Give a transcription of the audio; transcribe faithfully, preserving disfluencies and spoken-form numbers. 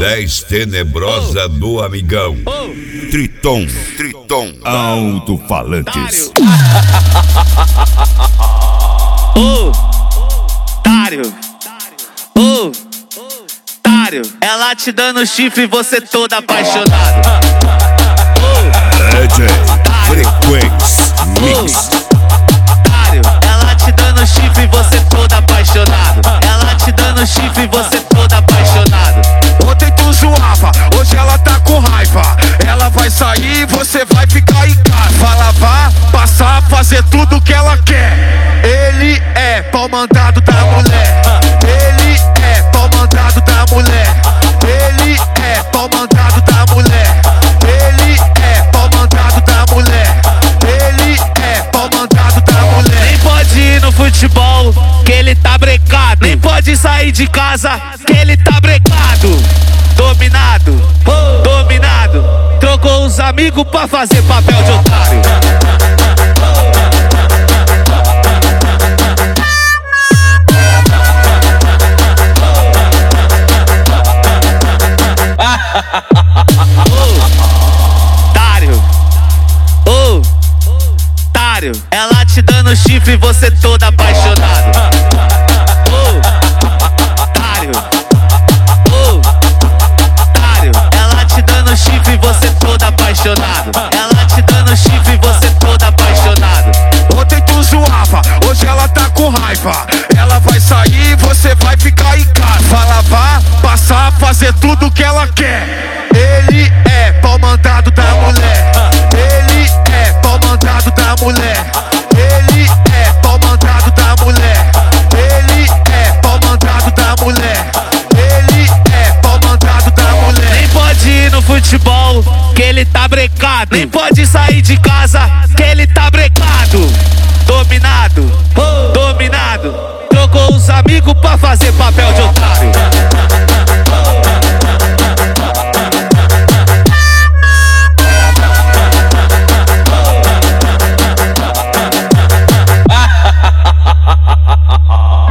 dez tenebrosa do amigão. Triton, Triton, alto-falantes. Ô, otário, ô, otário. Ela te dando chifre e você todo apaixonado. D J Frequência Mix. Otário, ela te dando chifre e você todo apaixonado. Ela te dando chifre e você todo apaixonado. Ontem tu zoava, hoje ela tá com raiva. Ela vai sair e você vai ficar em casa. Vai lavar, passar, fazer tudo que ela quer. Ele é pau mandado da mulher. Ele é pau mandado da mulher. Ele é pau mandado da mulher. Ele é pau mandado da mulher. Ele é pau mandado da mulher. Nem pode ir no futebol, que ele tá brecado. Nem pode sair de casa, que ele tá brecado. Dominado, dominado. Trocou os amigos pra fazer papel de otário. Otário, ô, otário. Ela te dando chifre e você todo apaixonado. Ô, otário, ô, otário. Ela te dando chifre e você todo apaixonado. Ela te dando chifre e você todo apaixonado. Ontem tu zoava, hoje ela tá com raiva. Ela vai sair e você vai ficar em casa. Vai lavar, passar, fazer tudo que ela quer. Ele é pau mandado da mulher. Ele é pau mandado da mulher. Ele é pau mandado da mulher. Ele é pau mandado da mulher. Ele é pau mandado da mulher. Nem pode ir no futebol, que ele tá brecado. Nem pode sair de casa, que ele tá brecado. Dominado, dominado. Trocou os amigos pra fazer papel de otário.